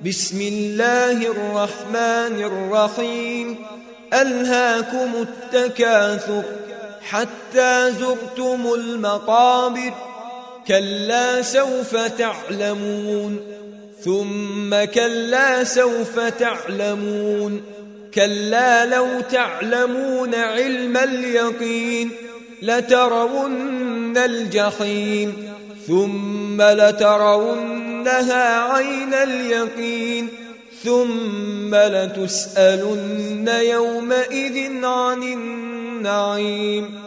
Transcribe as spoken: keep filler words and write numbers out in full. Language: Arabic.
بسم الله الرحمن الرحيم ألهاكم التكاثر حتى زرتم المقابر كلا سوف تعلمون ثم كلا سوف تعلمون كلا لو تعلمون علم اليقين لترون الجحيم ثم لترونها عين اليقين ثم لتسألن يومئذ عن النعيم